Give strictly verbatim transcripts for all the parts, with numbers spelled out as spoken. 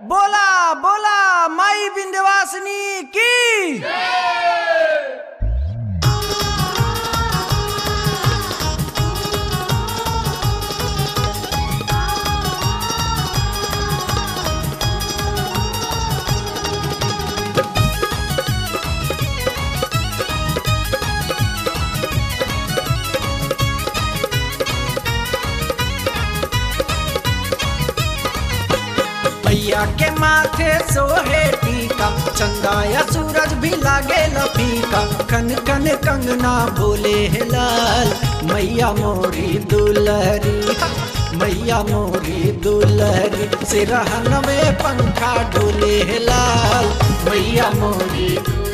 बोला बोला माई विंध्यवासिनी की। मैया के माथे सोहे टीका, चंदा या सूरज भी लागे फीका। कन कन कंगना बोले है लाल, मैया मोरी दुलहरी, मैया मोरी दुलहरी। सिरहन में पंखा डोले है लाल, मैया मोरी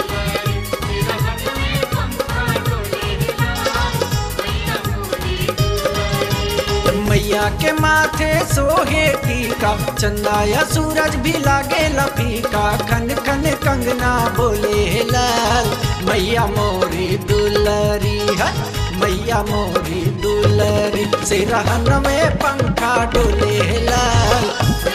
मैया के माथे सोहे टीका, चंदा या सूरज भी लागे फीका। खन खन कंगना बोले लाल, मैया मोरी दुलरी है, मैया मोरी दुलरी। सिरहन में पंखा डोले लाल,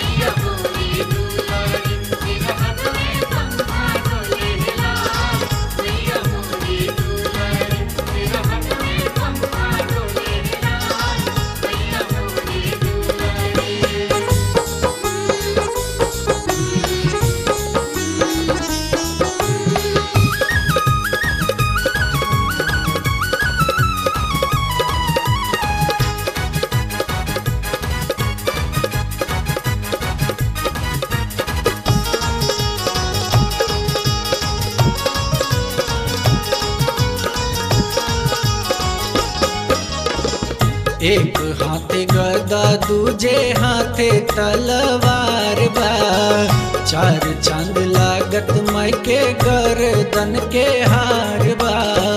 एक हाथे गदा दूजे हाथे तलवार बा। चार चांद लागत माई के गर्दन के हार बा।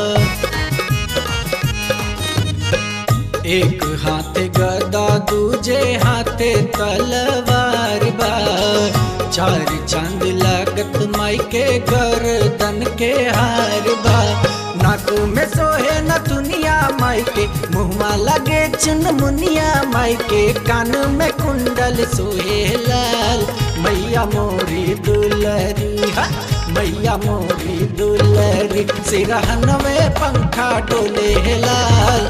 एक हाथे गदा दूजे हाथे तलवार बा। चार चांद लागत माई के गर्दन के हार बा। नाक में सोहे न दुनिया माई के, मुँहमा लगे चुन मुनिया माई के। कान में कुंडल सोहे लाल, मैया मोरी दुलरी है, मैया मोरी दुलरी। सिरहन में पंखा डोले लाल,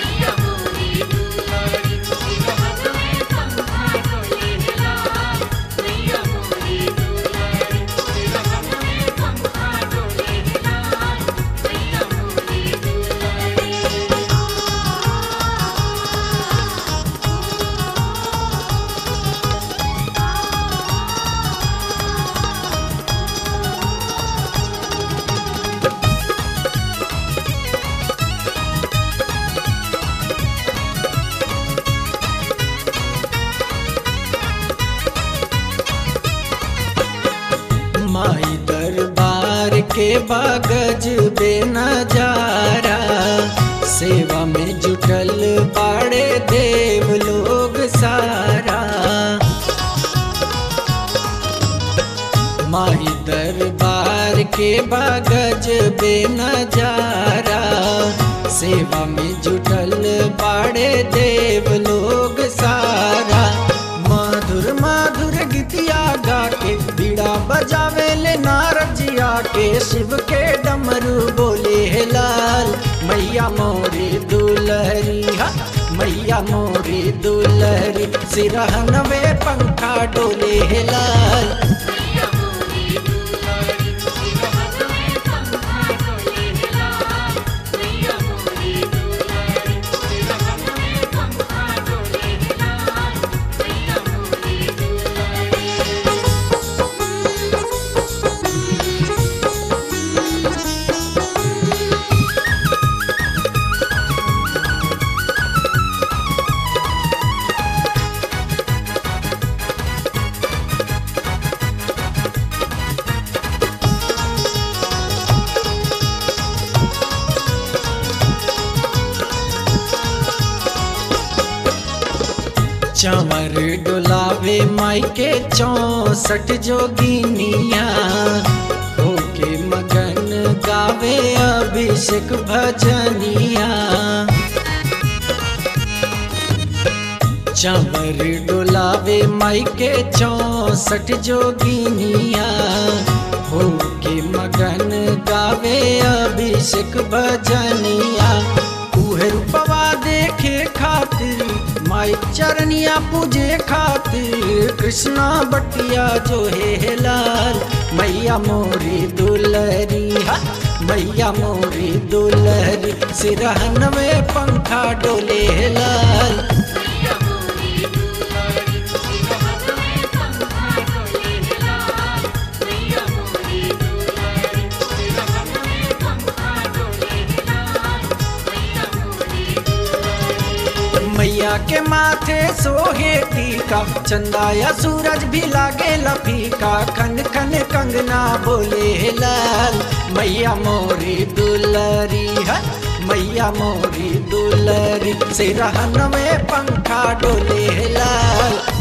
माई दरबार के बागज बे नजारा। सेवा में जुटल बाड़े देव लोग सारा। माई दरबार के बागज बे नजारा। सेवा में जुटल बाड़े देव लोग सारा। मधुर मधुर गीतिया गा के बीड़ा बजावे ले नारद जिया के। शिव के डमरू बोले लाल, मैया मोरी दुलहरी है, मैया मोरी दुलहरी। सिरहन में पंखा डोले लाल, चंवर डुलावे माई के चौसठ जोगिनिया। होके मगन गावे अभिषेक भजनिया। चावर डोलावे माई के चौसठ जोगिनिया हो के मगन गावे अभिषेक भजनिया। उहे रूपवा देखे खातिर माई चरनिया पूजे खातिर कृष्णा बटिया जो है लाल मैया मोरी दुलरी मैया मोरी दुलरी सिरहन में पंखा डोले लाल। मैया के माथे सोहे टीका चंदाया सूरज भी लागे लफीका खन खन कंगना बोले लाल मैया मोरी दुलरी है मैया मोरी दुलरी सिरहन में पंखा डोले लाल।